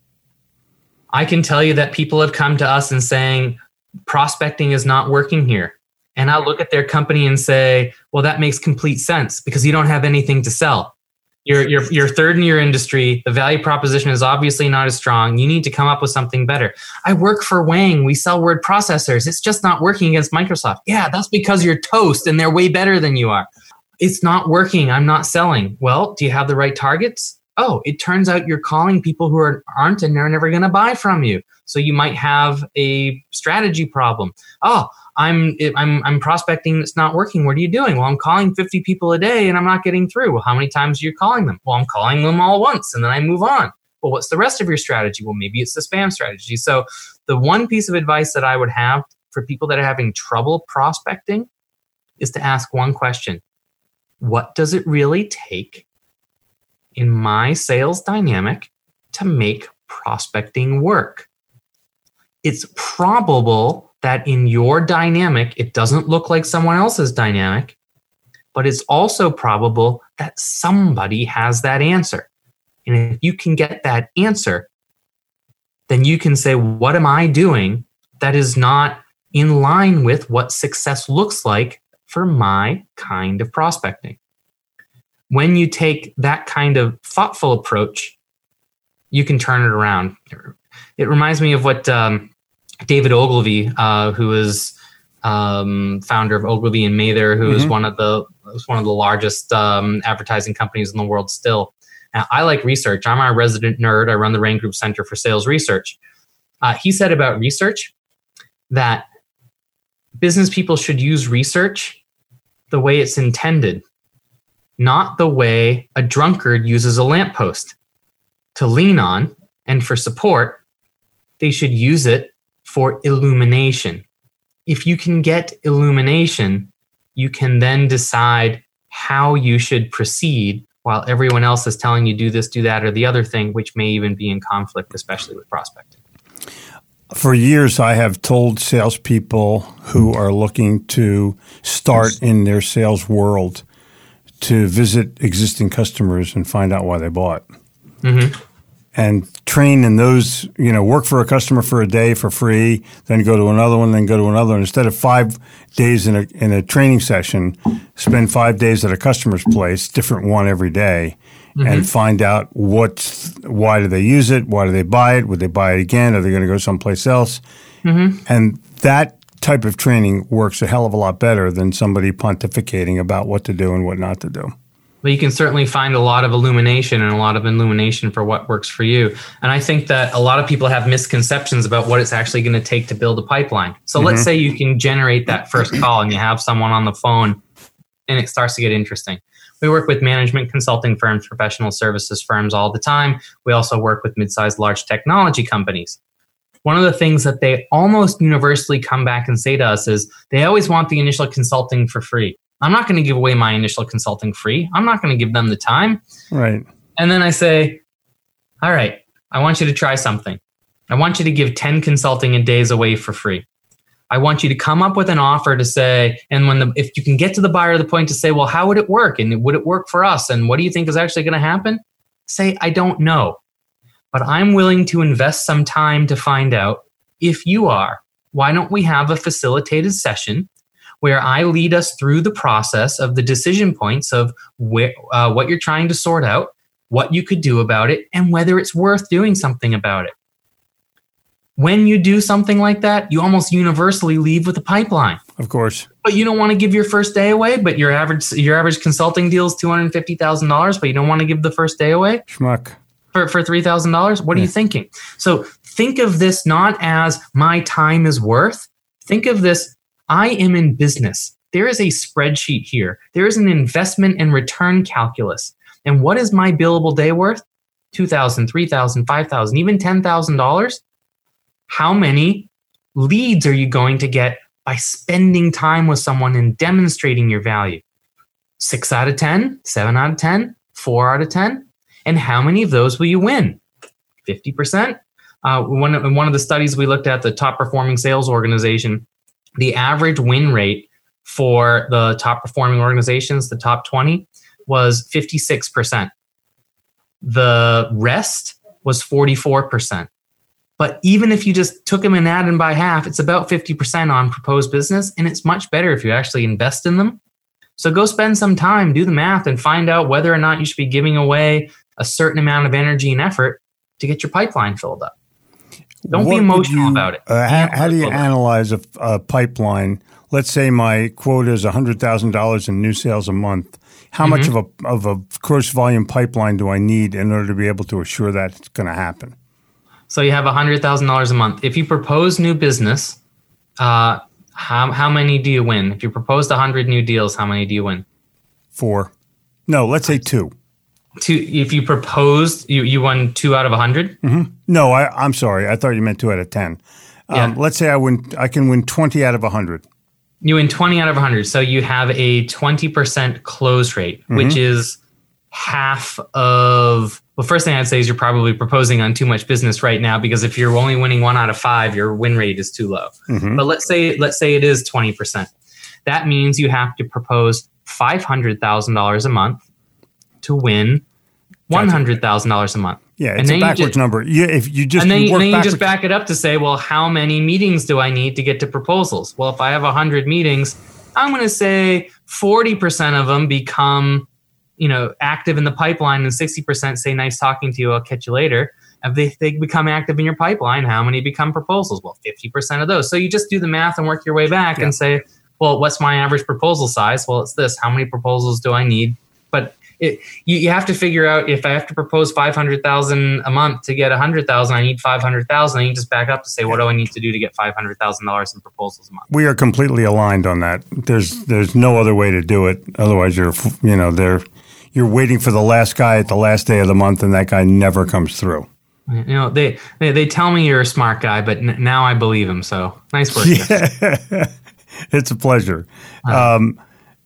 I can tell you that people have come to us and saying, prospecting is not working here. And I'll look at their company and say, well, that makes complete sense because you don't have anything to sell. You're, you're, you're third in your industry. The value proposition is obviously not as strong. You need to come up with something better. I work for Wang. We sell word processors. It's just not working against Microsoft. Yeah, that's because you're toast and they're way better than you are. It's not working. I'm not selling. Well, do you have the right targets? Oh, it turns out you're calling people who are, aren't and they're never going to buy from you. So you might have a strategy problem. Oh, I'm I'm I'm prospecting that's not working. What are you doing? Well, I'm calling fifty people a day and I'm not getting through. Well, how many times are you calling them? Well, I'm calling them all once and then I move on. Well, what's the rest of your strategy? Well, maybe it's the spam strategy. So the one piece of advice that I would have for people that are having trouble prospecting is to ask one question. What does it really take? in my sales dynamic to make prospecting work? It's probable that in your dynamic, it doesn't look like someone else's dynamic, but it's also probable that somebody has that answer. And if you can get that answer, then you can say, what am I doing that is not in line with what success looks like for my kind of prospecting? When you take that kind of thoughtful approach, you can turn it around. It reminds me of what um, David Ogilvy, uh, who is um, founder of Ogilvy and Mather, who mm-hmm. is one of the is one of the largest um, advertising companies in the world still. Now, I like research. I'm our resident nerd. I run the Rain Group Center for Sales Research. Uh, he said about research that business people should use research the way it's intended, not the way a drunkard uses a lamppost to lean on and for support. They should use it for illumination. If you can get illumination, you can then decide how you should proceed while everyone else is telling you do this, do that, or the other thing, which may even be in conflict, especially with prospecting. For years, I have told salespeople who are looking to start in their sales world to visit existing customers and find out why they bought. Mm-hmm. And train in those, you know, work for a customer for a day for free, then go to another one, then go to another one. Instead of five days in a in a training session, spend five days at a customer's place, different one every day, mm-hmm. and find out what's, why do they use it? Why do they buy it? Would they buy it again? Are they going to go someplace else? Mm-hmm. And that type of training works a hell of a lot better than somebody pontificating about what to do and what not to do. But you can certainly find a lot of illumination and a lot of illumination for what works for you. And I think that a lot of people have misconceptions about what it's actually going to take to build a pipeline. So mm-hmm. let's say you can generate that first call and you have someone on the phone and it starts to get interesting. We work with management consulting firms, professional services firms all the time. We also work with mid-sized, large technology companies. One of the things that they almost universally come back and say to us is they always want the initial consulting for free. I'm not going to give away my initial consulting free. I'm not going to give them the time. Right. And then I say, all right, I want you to try something. I want you to give ten consulting a days away for free. I want you to come up with an offer to say, and when the, if you can get to the buyer to the point to say, well, how would it work? And would it work for us? And what do you think is actually going to happen? Say, I don't know, but I'm willing to invest some time to find out. If you are, why don't we have a facilitated session where I lead us through the process of the decision points of where, uh, what you're trying to sort out, what you could do about it, and whether it's worth doing something about it. When you do something like that, you almost universally leave with a pipeline. Of course. But you don't want to give your first day away, but your average your average consulting deal is two hundred fifty thousand dollars, but you don't want to give the first day away? Schmuck. For, for three thousand dollars? What yeah. are you thinking? So think of this not as my time is worth. Think of this, I am in business. There is a spreadsheet here. There is an investment and return calculus. And what is my billable day worth? two thousand dollars, three thousand dollars, five thousand dollars, even ten thousand dollars. How many leads are you going to get by spending time with someone and demonstrating your value? Six out of ten, seven out of ten, four out of ten. And how many of those will you win? fifty percent. Uh, one, of, one of the studies we looked at, the top performing sales organization, the average win rate for the top performing organizations, the top twenty, was fifty-six percent. The rest was forty-four percent. But even if you just took them and added them by half, it's about fifty percent on proposed business. And it's much better if you actually invest in them. So go spend some time, do the math, and find out whether or not you should be giving away a certain amount of energy and effort to get your pipeline filled up. Don't what be emotional you, about it. Uh, how, how do you analyze a, a pipeline? Let's say my quota is one hundred thousand dollars in new sales a month. How mm-hmm. much of a of a gross volume pipeline do I need in order to be able to assure that it's going to happen? So you have one hundred thousand dollars a month. If you propose new business, uh, how how many do you win? If you proposed one hundred new deals, how many do you win? Four. No, let's say two. Two. If you proposed, you, you won two out of one hundred? Mm-hmm. No, I, I'm sorry. I thought you meant two out of ten. Um, yeah. Let's say I win. I can win twenty out of one hundred. You win twenty out of one hundred. So you have a twenty percent close rate, mm-hmm. which is half of, well, first thing I'd say is you're probably proposing on too much business right now, because if you're only winning one out of five, your win rate is too low. Mm-hmm. But let's say, let's say it is twenty percent. That means you have to propose five hundred thousand dollars a month to win one hundred thousand dollars a month. Yeah, it's a backwards just, number. You, if you just and then, you work then you backwards. just back it up to say, well, how many meetings do I need to get to proposals? Well, if I have one hundred meetings, I'm going to say forty percent of them become, you know, active in the pipeline, and sixty percent say, nice talking to you, I'll catch you later. If they, they become active in your pipeline, how many become proposals? Well, fifty percent of those. So you just do the math and work your way back yeah. and say, well, what's my average proposal size? Well, it's this. How many proposals do I need? But It, you, you have to figure out, if I have to propose five hundred thousand a month to get one hundred thousand, I need five hundred thousand. I need to just back up to say, what do I need to do to get five hundred thousand dollars in proposals a month? We are completely aligned on that. There's there's no other way to do it. Otherwise, you're you know they're you're waiting for the last guy at the last day of the month, and that guy never comes through. You know, they they, they tell me you're a smart guy, but n- now I believe him. So nice work. Yeah. It's a pleasure. Uh, um,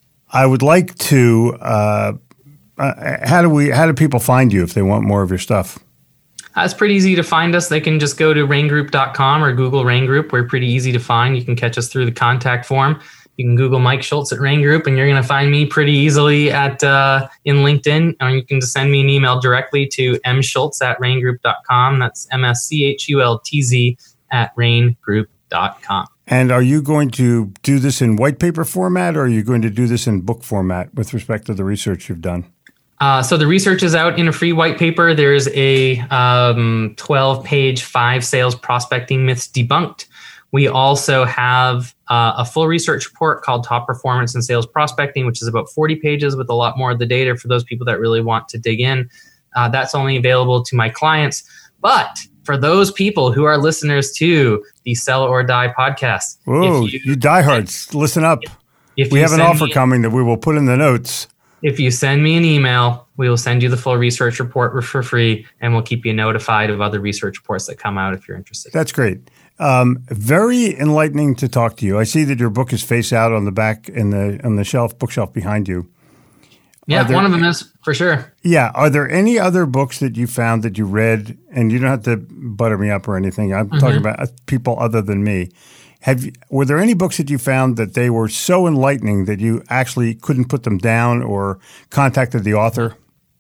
I would like to. Uh, Uh, how do we? How do people find you if they want more of your stuff? Uh, it's pretty easy to find us. They can just go to rain group dot com or Google Rain Group. We're pretty easy to find. You can catch us through the contact form. You can Google Mike Schultz at Rain Group, and you're going to find me pretty easily at uh, in LinkedIn. Or you can just send me an email directly to m schultz at rain group dot com. That's M S C H U L T Z at rain group dot com. And are you going to do this in white paper format, or are you going to do this in book format with respect to the research you've done? Uh, so the research is out in a free white paper. There's a um, twelve-page five sales prospecting myths debunked. We also have uh, a full research report called Top Performance in Sales Prospecting, which is about forty pages with a lot more of the data for those people that really want to dig in. Uh, that's only available to my clients. But for those people who are listeners to the Sell or Die podcast. Whoa, you, you diehards, listen up. If we have an offer me, coming that we will put in the notes. If you send me an email, we will send you the full research report for free, and we'll keep you notified of other research reports that come out if you're interested. That's great. Um, very enlightening to talk to you. I see that your book is face out on the back in the on the shelf bookshelf behind you. Yeah, there, one of them is for sure. Yeah. Are there any other books that you found that you read, and you don't have to butter me up or anything, I'm mm-hmm. talking about people other than me. Have you, were there any books that you found that they were so enlightening that you actually couldn't put them down or contacted the author?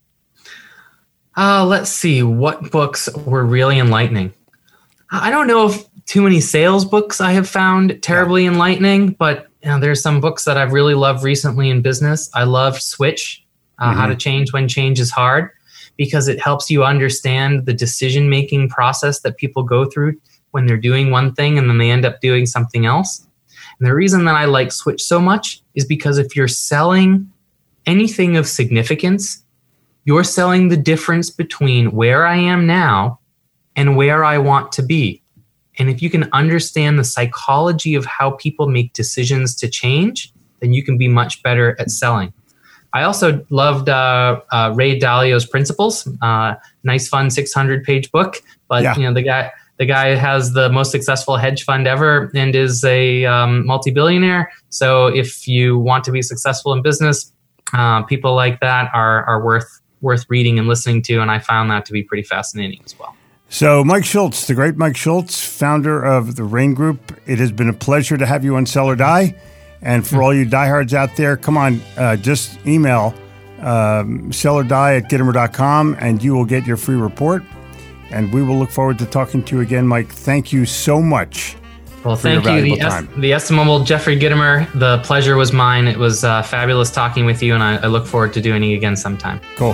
Uh, let's see. What books were really enlightening? I don't know if too many sales books I have found terribly yeah. enlightening, but you know, there's some books that I've really loved recently in business. I loved Switch, uh, mm-hmm. How to Change When Change is Hard, because it helps you understand the decision-making process that people go through when they're doing one thing and then they end up doing something else. And the reason that I like Switch so much is because if you're selling anything of significance, you're selling the difference between where I am now and where I want to be. And if you can understand the psychology of how people make decisions to change, then you can be much better at selling. I also loved uh, uh, Ray Dalio's Principles. Uh, nice, fun six hundred page book. But yeah. you know, the guy... The guy has the most successful hedge fund ever and is a um, multi-billionaire. So if you want to be successful in business, uh, people like that are are worth worth reading and listening to. And I found that to be pretty fascinating as well. So Mike Schultz, the great Mike Schultz, founder of the Rain Group. It has been a pleasure to have you on Sell or Die. And for mm-hmm. all you diehards out there, come on, uh, just email um, sell or die at gittimer dot com and you will get your free report. And we will look forward to talking to you again, Mike. Thank you so much. Well, thank you, the, es- the estimable Jeffrey Gittimer. The pleasure was mine. It was uh, fabulous talking with you, and I, I look forward to doing it again sometime. Cool.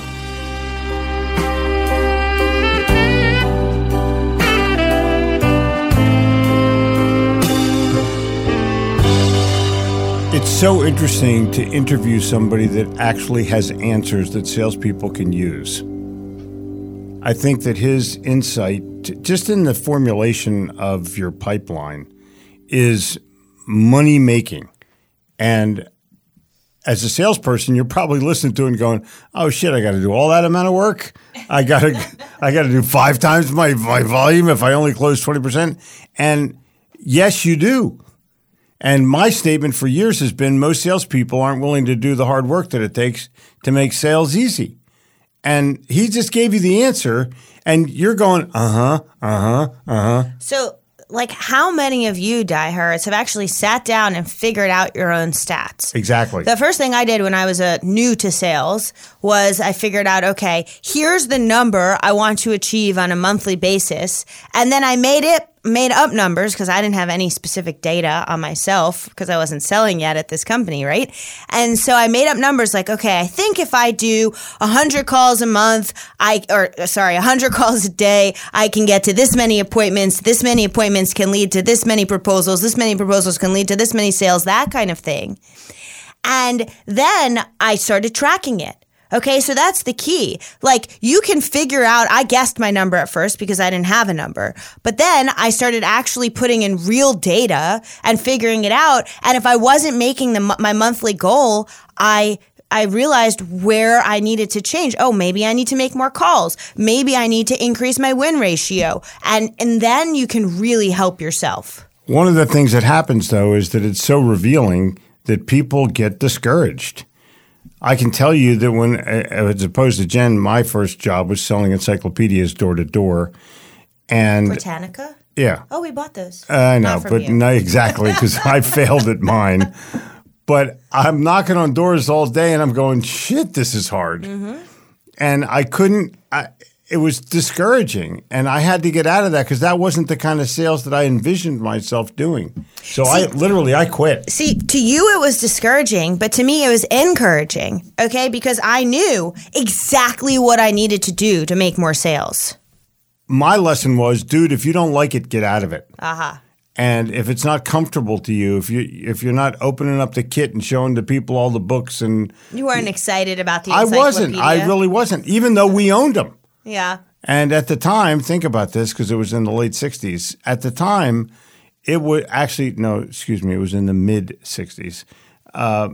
It's so interesting to interview somebody that actually has answers that salespeople can use. I think that his insight, just in the formulation of your pipeline, is money making. And as a salesperson, you're probably listening to it and going, "Oh shit, I got to do all that amount of work. I got to, I got to do five times my my volume if I only close twenty percent." And yes, you do. And my statement for years has been most salespeople aren't willing to do the hard work that it takes to make sales easy. And he just gave you the answer, and you're going, uh-huh, uh-huh, uh-huh. So, like, how many of you diehards have actually sat down and figured out your own stats? Exactly. The first thing I did when I was uh, new to sales was I figured out, okay, here's the number I want to achieve on a monthly basis. And then I made it, made up numbers because I didn't have any specific data on myself because I wasn't selling yet at this company, right? And so I made up numbers like, okay, I think if I do one hundred calls a month, I or sorry, one hundred calls a day, I can get to this many appointments. This many appointments can lead to this many proposals. This many proposals can lead to this many sales, that kind of thing. And then I started tracking it. Okay, so that's the key. Like, you can figure out, I guessed my number at first because I didn't have a number. But then I started actually putting in real data and figuring it out. And if I wasn't making the, my monthly goal, I I realized where I needed to change. Oh, maybe I need to make more calls. Maybe I need to increase my win ratio. And, and then you can really help yourself. One of the things that happens, though, is that it's so revealing that people get discouraged. I can tell you that when, as opposed to Jen, my first job was selling encyclopedias door to door, and Britannica. Yeah. Oh, we bought those. Uh, I know, Not from but you. no, exactly, because I failed at mine. But I'm knocking on doors all day, and I'm going, shit, this is hard, mm-hmm. and I couldn't. I, it was discouraging, and I had to get out of that because that wasn't the kind of sales that I envisioned myself doing. So see, I literally, I quit. See, to you it was discouraging, but to me it was encouraging, okay? Because I knew exactly what I needed to do to make more sales. My lesson was, dude, if you don't like it, get out of it. Uh-huh. And if it's not comfortable to you, if you if you're not opening up the kit and showing the people all the books and you weren't excited about the I encyclopedia. wasn't. I really wasn't, even though we owned them. Yeah. And at the time, think about this, because it was in the late sixties. At the time, it would actually, no, excuse me, it was in the mid sixties. Uh,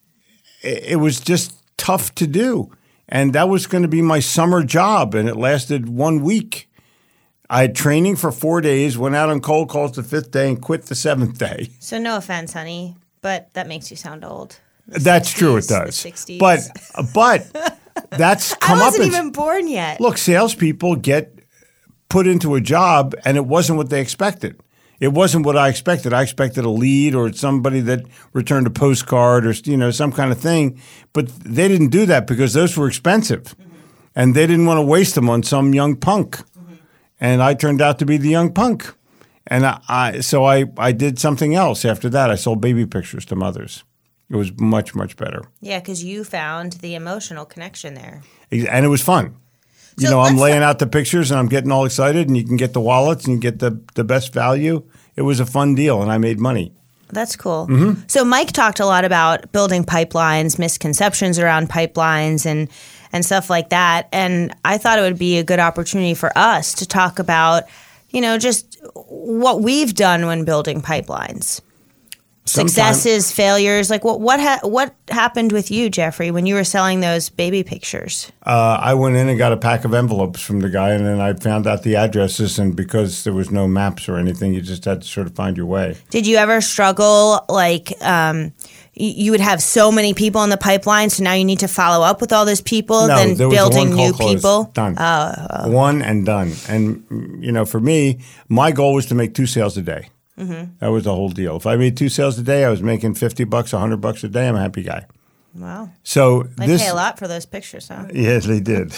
it, it was just tough to do. And that was going to be my summer job, and it lasted one week. I had training for four days, went out on cold calls the fifth day, and quit the seventh day. So no offense, honey, but that makes you sound old. The That's sixties, true, it does. The sixties. But, but that's come I up. wasn't in, even born yet. Look, salespeople get put into a job, and it wasn't what they expected. It wasn't what I expected. I expected a lead or somebody that returned a postcard or, you know, some kind of thing. But they didn't do that because those were expensive. Mm-hmm. And they didn't want to waste them on some young punk. Mm-hmm. And I turned out to be the young punk. And I, I so I, I did something else after that. I sold baby pictures to mothers. It was much, much better. Yeah, because you found the emotional connection there. And it was fun. You So know, I'm let's laying talk- out the pictures and I'm getting all excited, and you can get the wallets and you get the, the best value. It was a fun deal, and I made money. That's cool. Mm-hmm. So Mike talked a lot about building pipelines, misconceptions around pipelines, and and stuff like that. And I thought it would be a good opportunity for us to talk about, you know, just what we've done when building pipelines. Sometime- Successes, failures. Like what what ha- what happened with you, Jeffrey, when you were selling those baby pictures? Uh, I went in and got a pack of envelopes from the guy, and then I found out the addresses. And because there was no maps or anything, you just had to sort of find your way. Did you ever struggle, like um, y- you would have so many people in the pipeline, so now you need to follow up with all those people, No, then there was building one call new closed. people? Done. Oh, oh. One and done. And, you know, for me, my goal was to make two sales a day. Mm-hmm. That was the whole deal. If I made two sales a day, I was making fifty bucks, one hundred bucks a day. I'm a happy guy. Wow. So They this, pay a lot for those pictures, huh? Yes, they did.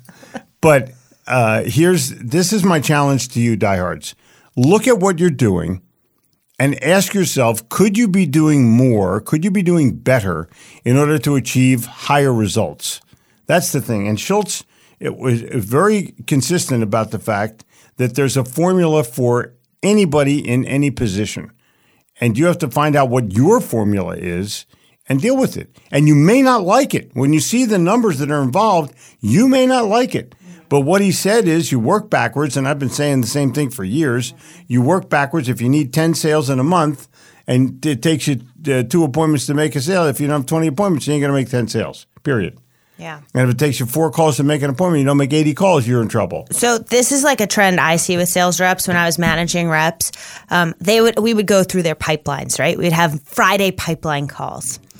But uh, here's this is my challenge to you, diehards. Look at what you're doing and ask yourself, could you be doing more? Could you be doing better in order to achieve higher results? That's the thing. And Schultz it was very consistent about the fact that there's a formula for anybody in any position. And you have to find out what your formula is and deal with it. And you may not like it. When you see the numbers that are involved, you may not like it. But what he said is you work backwards, and I've been saying the same thing for years. You work backwards. If you need ten sales in a month and it takes you uh, two appointments to make a sale, if you don't have twenty appointments, you ain't going to make ten sales, period. Yeah. And if it takes you four calls to make an appointment, you don't make eighty calls, you're in trouble. So this is like a trend I see with sales reps when I was managing reps. Um, they would we would go through their pipelines, right? We'd have Friday pipeline calls.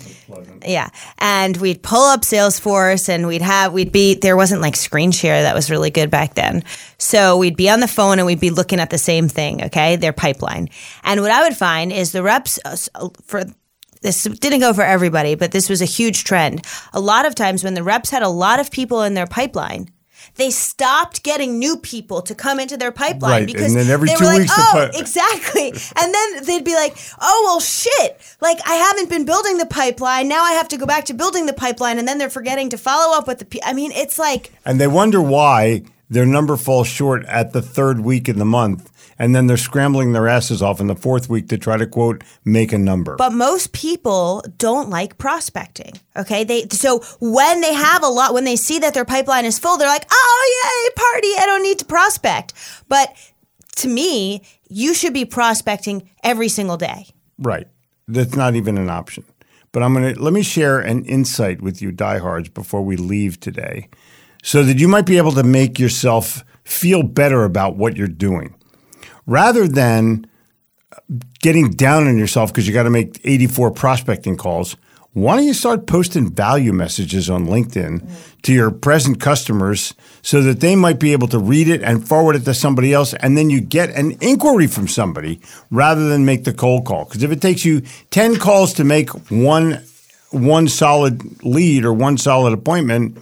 Yeah. And we'd pull up Salesforce and we'd have, we'd be, there wasn't like screen share that was really good back then. So we'd be on the phone and we'd be looking at the same thing, okay, their pipeline. And what I would find is the reps uh, for, this didn't go for everybody, but this was a huge trend. A lot of times when the reps had a lot of people in their pipeline, they stopped getting new people to come into their pipeline right. because and then every they two were like, weeks oh, pi- exactly. And then they'd be like, oh, well, shit. Like, I haven't been building the pipeline. Now I have to go back to building the pipeline. And then they're forgetting to follow up with the pe- I mean, it's like. And they wonder why their number falls short at the third week in the month. And then they're scrambling their asses off in the fourth week to try to, quote, make a number. But most people don't like prospecting, okay? They So when they have a lot, when they see that their pipeline is full, they're like, oh, yay, party, I don't need to prospect. But to me, you should be prospecting every single day. Right. That's not even an option. But I'm going to, let me share an insight with you, diehards, before we leave today, so that you might be able to make yourself feel better about what you're doing. Rather than getting down on yourself because you got to make eighty-four prospecting calls, why don't you start posting value messages on LinkedIn mm-hmm. to your present customers so that they might be able to read it and forward it to somebody else, and then you get an inquiry from somebody rather than make the cold call. Because if it takes you ten calls to make one one solid lead or one solid appointment,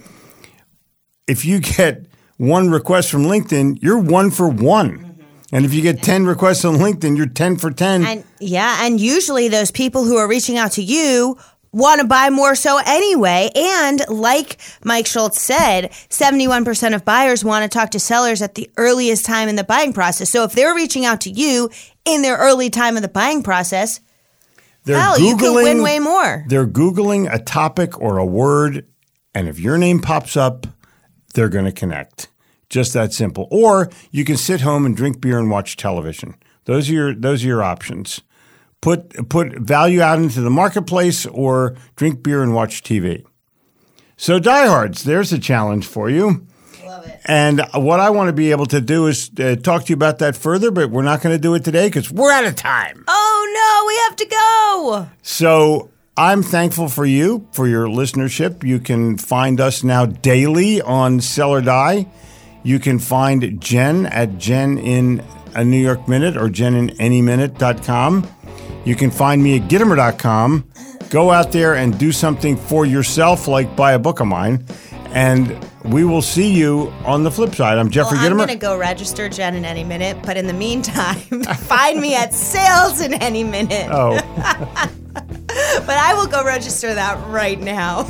if you get one request from LinkedIn, you're one for one. And if you get ten requests on LinkedIn, you're ten for ten. And yeah, and usually those people who are reaching out to you want to buy more so anyway. And like Mike Schultz said, seventy-one percent of buyers want to talk to sellers at the earliest time in the buying process. So if they're reaching out to you in their early time of the buying process, they're hell, Googling, you could win way more. They're Googling a topic or a word, and if your name pops up, they're going to connect. Just that simple. Or you can sit home and drink beer and watch television. Those are your those are your options. Put put value out into the marketplace or drink beer and watch T V. So diehards, there's a challenge for you. Love it. And what I want to be able to do is uh, talk to you about that further, but we're not going to do it today because we're out of time. Oh, no, we have to go. So I'm thankful for you, for your listenership. You can find us now daily on Sell or Die. You can find Jen at Jen in a New York Minute or jen in any minute dot com. You can find me at Gittimer dot com. Go out there and do something for yourself, like buy a book of mine. And we will see you on the flip side. I'm Jeffrey well, Gittimer. I'm going to go register Jen in any minute. But in the meantime, find me at Sales in any minute. Oh. But I will go register that right now.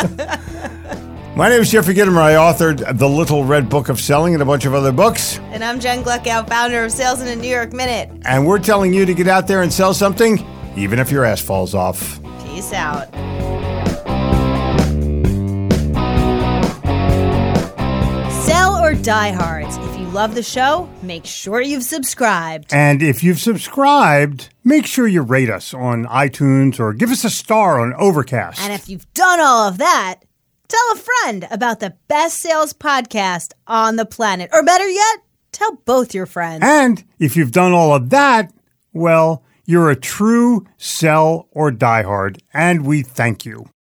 My name is Jeffrey Gittimer. I authored The Little Red Book of Selling and a bunch of other books. And I'm Jen Gluckow, founder of Sales in a New York Minute. And we're telling you to get out there and sell something, even if your ass falls off. Peace out. Sell or diehards. If you love the show, make sure you've subscribed. And if you've subscribed, make sure you rate us on iTunes or give us a star on Overcast. And if you've done all of that, tell a friend about the best sales podcast on the planet. Or better yet, tell both your friends. And if you've done all of that, well, you're a true sell or diehard, and we thank you.